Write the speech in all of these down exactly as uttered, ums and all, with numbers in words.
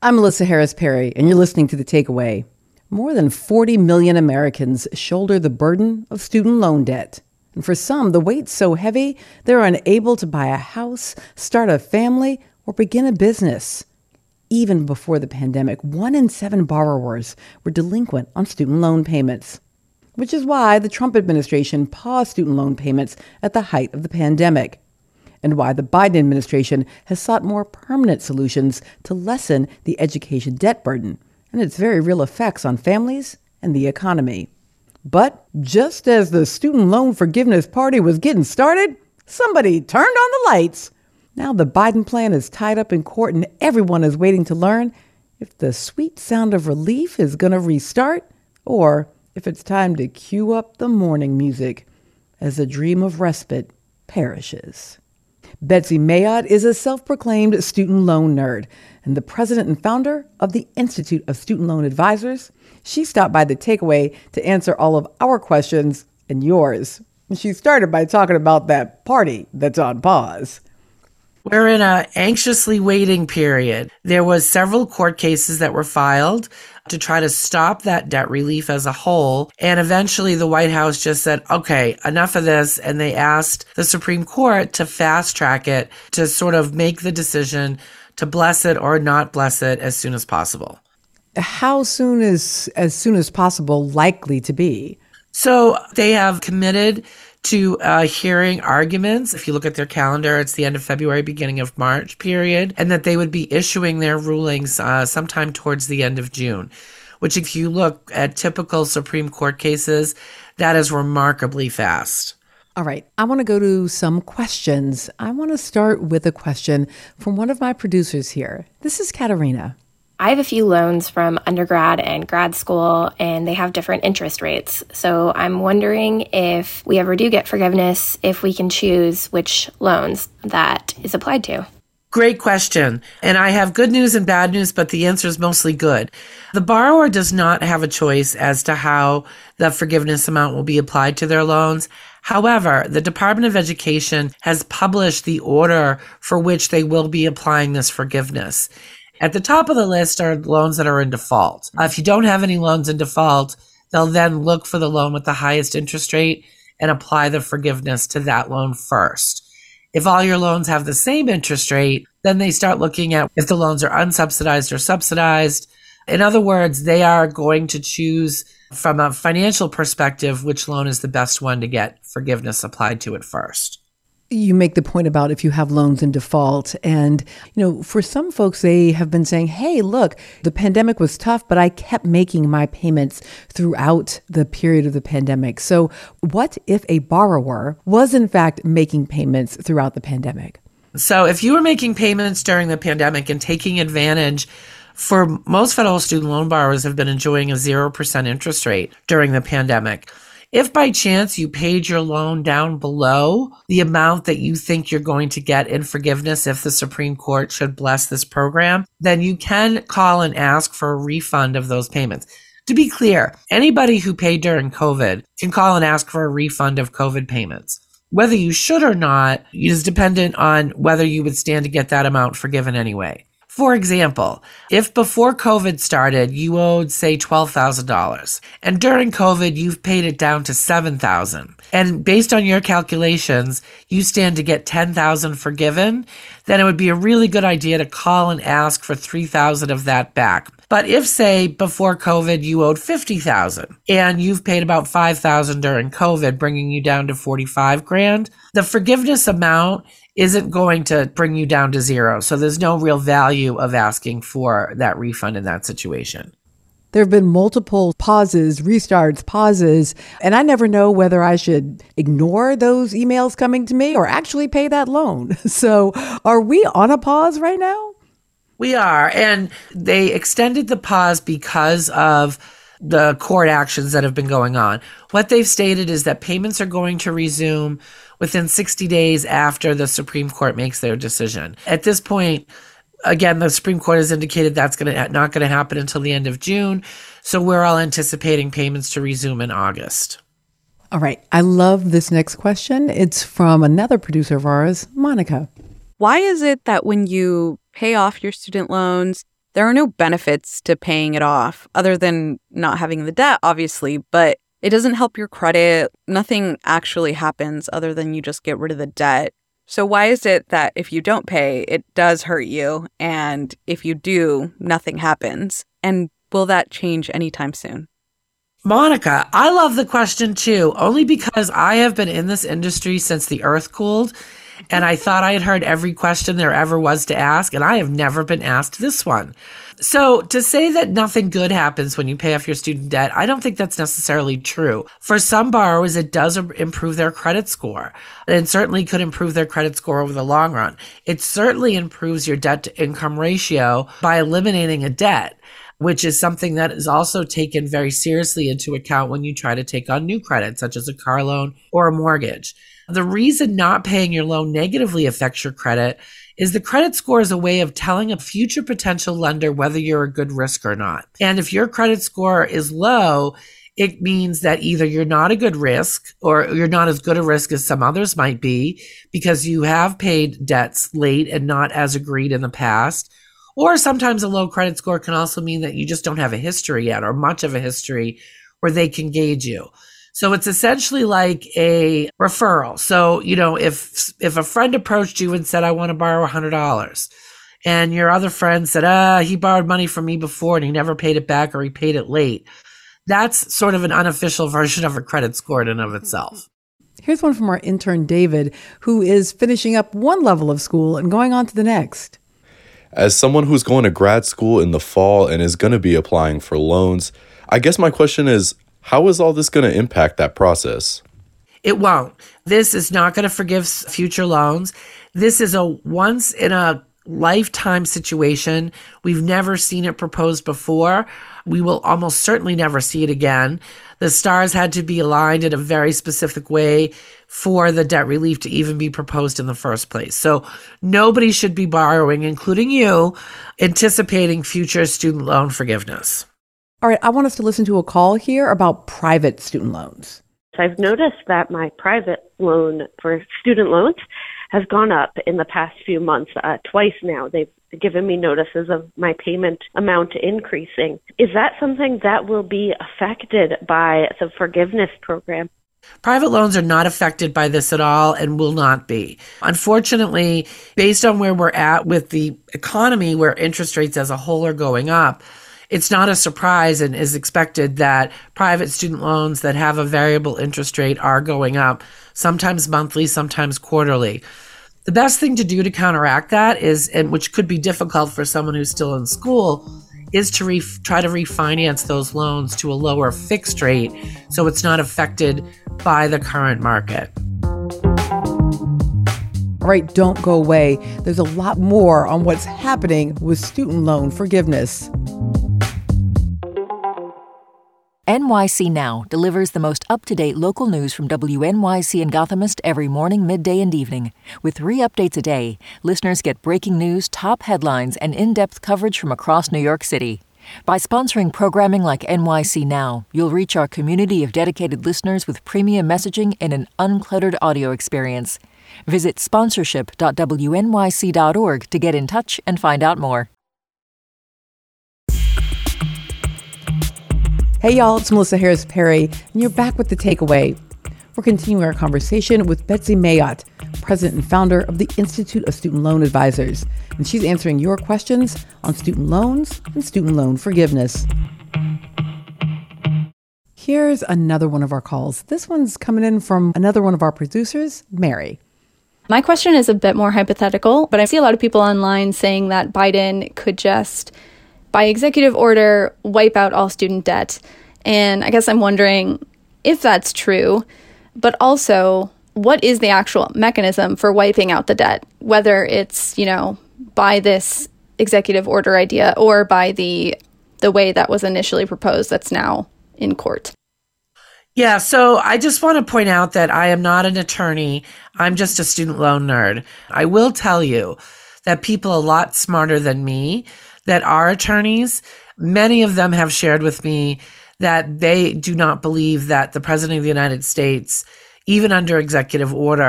I'm Melissa Harris Perry, and you're listening to The Takeaway. More than forty million Americans shoulder the burden of student loan debt. And for some, the weight's so heavy, they're unable to buy a house, start a family, or begin a business. Even before the pandemic, one in seven borrowers were delinquent on student loan payments, which is why the Trump administration paused student loan payments at the height of the pandemic, and why the Biden administration has sought more permanent solutions to lessen the education debt burden and its very real effects on families and the economy. But just as the student loan forgiveness party was getting started, somebody turned on the lights. Now the Biden plan is tied up in court and everyone is waiting to learn if the sweet sound of relief is going to restart or if it's time to cue up the morning music as the dream of respite perishes. Betsy Mayotte is a self-proclaimed student loan nerd and the president and founder of the Institute of Student Loan Advisors. She stopped by The Takeaway to answer all of our questions and yours. She started by talking about that party that's on pause. We're in an anxiously waiting period. There was several court cases that were filed to try to stop that debt relief as a whole. And eventually the White House just said, okay, enough of this. And they asked the Supreme Court to fast track it, to sort of make the decision to bless it or not bless it as soon as possible. How soon is as soon as possible likely to be? So they have committed to uh, hearing arguments. If you look at their calendar, it's the end of February, beginning of March period, and that they would be issuing their rulings uh, sometime towards the end of June, which if you look at typical Supreme Court cases, that is remarkably fast. All right, I want to go to some questions. I want to start with a question from one of my producers here. This is Katerina. I have a few loans from undergrad and grad school, and they have different interest rates. So I'm wondering if we ever do get forgiveness, if we can choose which loans that is applied to. Great question. And I have good news and bad news, but the answer is mostly good. The borrower does not have a choice as to how the forgiveness amount will be applied to their loans. However, the Department of Education has published the order for which they will be applying this forgiveness. At the top of the list are loans that are in default. Uh, if you don't have any loans in default, they'll then look for the loan with the highest interest rate and apply the forgiveness to that loan first. If all your loans have the same interest rate, then they start looking at if the loans are unsubsidized or subsidized. In other words, they are going to choose from a financial perspective which loan is the best one to get forgiveness applied to it first. You make the point about if you have loans in default. And, you know, for some folks, they have been saying, hey, look, the pandemic was tough, but I kept making my payments throughout the period of the pandemic. So what if a borrower was, in fact, making payments throughout the pandemic? So if you were making payments during the pandemic and taking advantage, for most federal student loan borrowers have been enjoying a zero percent interest rate during the pandemic. If by chance you paid your loan down below the amount that you think you're going to get in forgiveness if the Supreme Court should bless this program, then you can call and ask for a refund of those payments. To be clear, anybody who paid during COVID can call and ask for a refund of COVID payments. Whether you should or not is dependent on whether you would stand to get that amount forgiven anyway. For example, if before COVID started, you owed, say, twelve thousand dollars, and during COVID, you've paid it down to seven thousand dollars, and based on your calculations, you stand to get ten thousand dollars forgiven, then it would be a really good idea to call and ask for three thousand dollars of that back. But if, say, before COVID, you owed fifty thousand dollars, and you've paid about five thousand dollars during COVID, bringing you down to forty-five grand, the forgiveness amount isn't going to bring you down to zero. So there's no real value of asking for that refund in that situation. There have been multiple pauses, restarts, pauses, and I never know whether I should ignore those emails coming to me or actually pay that loan. So are we on a pause right now? We are, and they extended the pause because of the court actions that have been going on. What they've stated is that payments are going to resume within sixty days after the Supreme Court makes their decision. At this point, again, the Supreme Court has indicated that's going to not going to happen until the end of June. So we're all anticipating payments to resume in August. All right. I love this next question. It's from another producer of ours, Monica. Why is it that when you pay off your student loans, There are no benefits to paying it off other than not having the debt, obviously, but it doesn't help your credit. Nothing actually happens other than you just get rid of the debt. So why is it that if you don't pay, it does hurt you, and if you do, nothing happens? And will that change anytime soon? Monica, I love the question too, only because I have been in this industry since the earth cooled, and I thought I had heard every question there ever was to ask, and I have never been asked this one. So to say that nothing good happens when you pay off your student debt, I don't think that's necessarily true. For some borrowers, it does improve their credit score, and certainly could improve their credit score over the long run. It certainly improves your debt to income ratio by eliminating a debt, which is something that is also taken very seriously into account when you try to take on new credit, such as a car loan or a mortgage. The reason not paying your loan negatively affects your credit is the credit score is a way of telling a future potential lender whether you're a good risk or not. And if your credit score is low, it means that either you're not a good risk or you're not as good a risk as some others might be because you have paid debts late and not as agreed in the past. Or sometimes a low credit score can also mean that you just don't have a history yet or much of a history where they can gauge you. So it's essentially like a referral. So, you know, if if a friend approached you and said, I want to borrow one hundred dollars, and your other friend said, ah, he borrowed money from me before and he never paid it back or he paid it late, that's sort of an unofficial version of a credit score in and of itself. Here's one from our intern, David, who is finishing up one level of school and going on to the next. As someone who's going to grad school in the fall and is going to be applying for loans, I guess my question is, how is all this going to impact that process? It won't. This is not going to forgive future loans. This is a once in a lifetime situation. We've never seen it proposed before. We will almost certainly never see it again. The stars had to be aligned in a very specific way for the debt relief to even be proposed in the first place. So nobody should be borrowing, including you, anticipating future student loan forgiveness. All right, I want us to listen to a call here about private student loans. I've noticed that my private loan for student loans has gone up in the past few months. Uh, twice now, they've given me notices of my payment amount increasing. Is that something that will be affected by the forgiveness program? Private loans are not affected by this at all and will not be. Unfortunately, based on where we're at with the economy, where interest rates as a whole are going up, it's not a surprise and is expected that private student loans that have a variable interest rate are going up, sometimes monthly, sometimes quarterly. The best thing to do to counteract that is, and which could be difficult for someone who's still in school, is to re- try to refinance those loans to a lower fixed rate so it's not affected by the current market. All right, don't go away. There's a lot more on what's happening with student loan forgiveness. N Y C Now delivers the most up-to-date local news from W N Y C and Gothamist every morning, midday, and evening. With three updates a day, listeners get breaking news, top headlines, and in-depth coverage from across New York City. By sponsoring programming like N Y C Now, you'll reach our community of dedicated listeners with premium messaging and an uncluttered audio experience. Visit sponsorship dot W N Y C dot org to get in touch and find out more. Hey y'all, it's Melissa Harris Perry, and you're back with The Takeaway. We're continuing our conversation with Betsy Mayotte, president and founder of the Institute of Student Loan Advisors, and she's answering your questions on student loans and student loan forgiveness. Here's another one of our calls. This one's coming in from another one of our producers, Mary. My question is a bit more hypothetical, but I see a lot of people online saying that Biden could just, by executive order, wipe out all student debt. And I guess I'm wondering if that's true, but also what is the actual mechanism for wiping out the debt, whether it's, you know, by this executive order idea or by the the way that was initially proposed that's now in court. Yeah, so I just want to point out that I am not an attorney. I'm just a student loan nerd. I will tell you that people a lot smarter than me that are attorneys, many of them have shared with me that they do not believe that the President of the United States, even under executive order,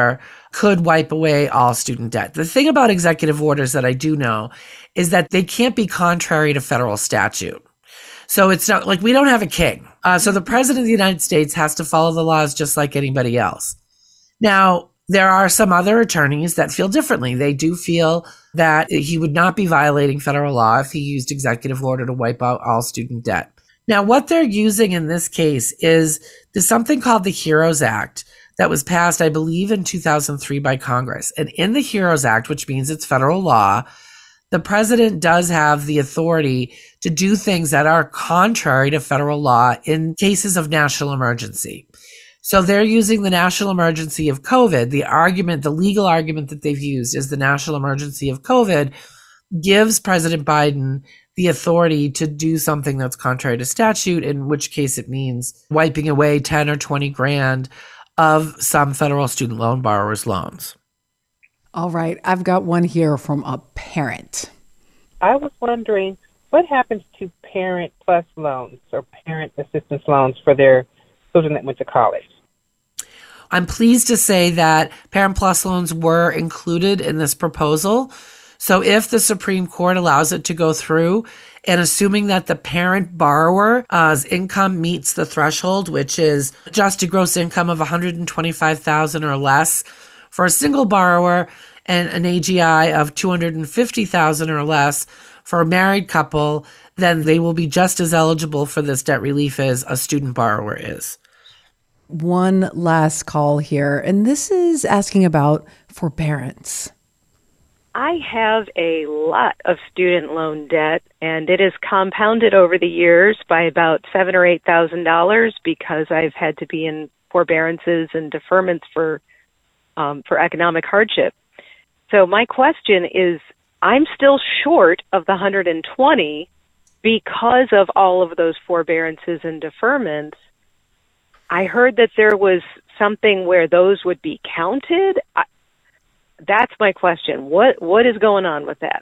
could wipe away all student debt. The thing about executive orders that I do know is that they can't be contrary to federal statute. So it's not like we don't have a king. Uh, so the president of the United States has to follow the laws just like anybody else. Now, there are some other attorneys that feel differently. They do feel that he would not be violating federal law if he used executive order to wipe out all student debt. Now, what they're using in this case is there's something called the HEROES Act that was passed, I believe, in two thousand three by Congress. And in the HEROES Act, which means it's federal law, the president does have the authority to do things that are contrary to federal law in cases of national emergency. So they're using the national emergency of COVID. The argument, the legal argument that they've used is the national emergency of COVID gives President Biden the authority to do something that's contrary to statute, in which case it means wiping away ten or twenty grand of some federal student loan borrowers' loans. All right. I've got one here from a parent. I was wondering what happens to Parent Plus loans or parent assistance loans for their children that went to college? I'm pleased to say that Parent Plus loans were included in this proposal. So if the Supreme Court allows it to go through, and assuming that the parent borrower's income meets the threshold, which is adjusted gross income of one hundred twenty-five thousand dollars or less for a single borrower and an A G I of two hundred fifty thousand dollars or less for a married couple, then they will be just as eligible for this debt relief as a student borrower is. One last call here, and this is asking about forbearance. I have a lot of student loan debt, and it is compounded over the years by about seven or eight thousand dollars because I've had to be in forbearances and deferments for um, for economic hardship. So my question is, I'm still short of the one hundred twenty because of all of those forbearances and deferments. I heard that there was something where those would be counted. I, that's my question. What what is going on with that?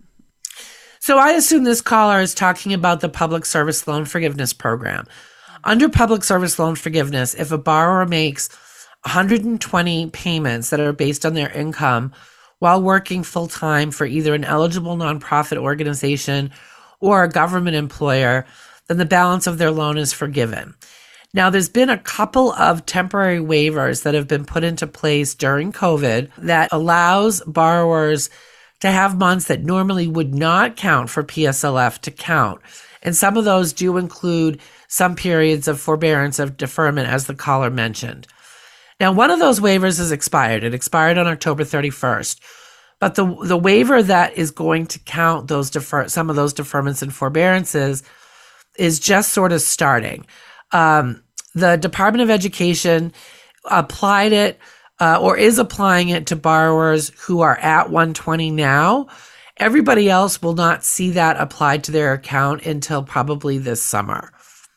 So I assume this caller is talking about the Public Service Loan Forgiveness Program. Under Public Service Loan Forgiveness, if a borrower makes one hundred twenty payments that are based on their income while working full-time for either an eligible nonprofit organization or a government employer, then the balance of their loan is forgiven. Now, there's been a couple of temporary waivers that have been put into place during COVID that allows borrowers to have months that normally would not count for P S L F to count. And some of those do include some periods of forbearance of deferment, as the caller mentioned. Now, one of those waivers has expired. It expired on October thirty-first. But the the waiver that is going to count those defer some of those deferments and forbearances is just sort of starting. Um, the Department of Education applied it uh, or is applying it to borrowers who are at one twenty now. Everybody else will not see that applied to their account until probably this summer.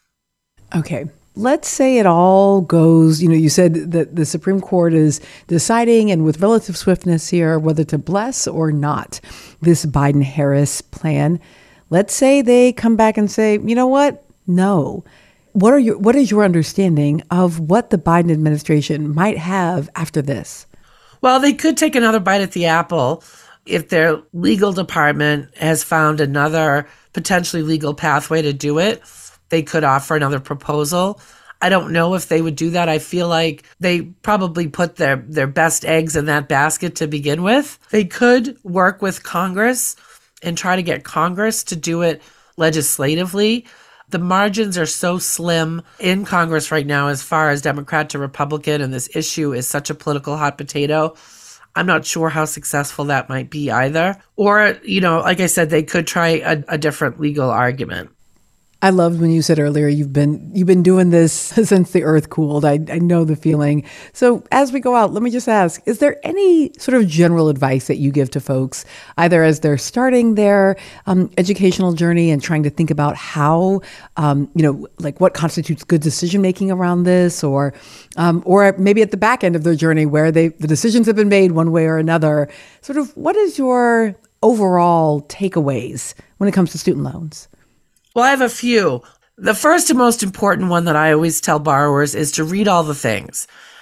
Okay. Let's say it all goes, you know, you said that the Supreme Court is deciding, and with relative swiftness here, whether to bless or not this Biden-Harris plan. Let's say they come back and say, you know what? No. What are your, what is your understanding of what the Biden administration might have after this? Well, they could take another bite at the apple if their legal department has found another potentially legal pathway to do it. They could offer another proposal. I don't know if they would do that. I feel like they probably put their, their best eggs in that basket to begin with. They could work with Congress and try to get Congress to do it legislatively. The margins are so slim in Congress right now as far as Democrat to Republican, and this issue is such a political hot potato. I'm not sure how successful that might be either. Or, you know, like I said, they could try a, a different legal argument. I loved when you said earlier you've been you've been doing this since the earth cooled. I, I know the feeling. So as we go out, let me just ask, is there any sort of general advice that you give to folks, either as they're starting their um, educational journey and trying to think about how, um, you know, like what constitutes good decision making around this, or um, or maybe at the back end of their journey where they the decisions have been made one way or another? Sort of what is your overall takeaways when it comes to student loans? Well, I have a few. The first and most important one that I always tell borrowers is to read all the things.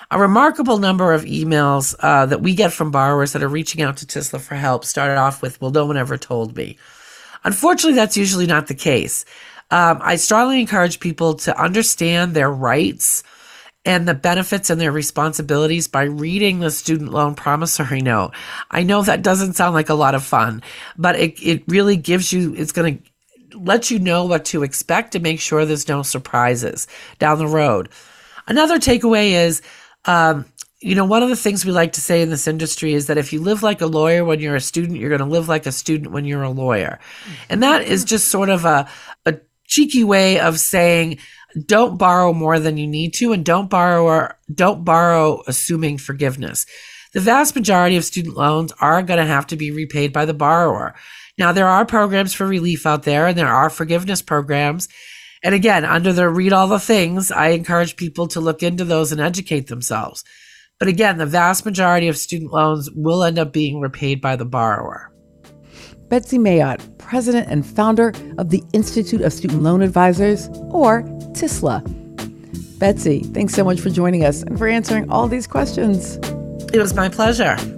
A remarkable number of emails uh, that we get from borrowers that are reaching out to TISLA for help started off with, well, no one ever told me. Unfortunately, that's usually not the case. Um, I strongly encourage people to understand their rights and the benefits and their responsibilities by reading the student loan promissory note. I know that doesn't sound like a lot of fun, but it, it really gives you, it's going to let you know what to expect to make sure there's no surprises down the road. Another takeaway is, um, you know, one of the things we like to say in this industry is that if you live like a lawyer when you're a student, you're going to live like a student when you're a lawyer. And that is just sort of a, a cheeky way of saying, don't borrow more than you need to, and don't borrow or don't borrow assuming forgiveness. The vast majority of student loans are going to have to be repaid by the borrower. Now, there are programs for relief out there, and there are forgiveness programs. And again, under the read all the things, I encourage people to look into those and educate themselves. But again, the vast majority of student loans will end up being repaid by the borrower. Betsy Mayotte, president and founder of the Institute of Student Loan Advisors, or TISLA. Betsy, thanks so much for joining us and for answering all these questions. It was my pleasure.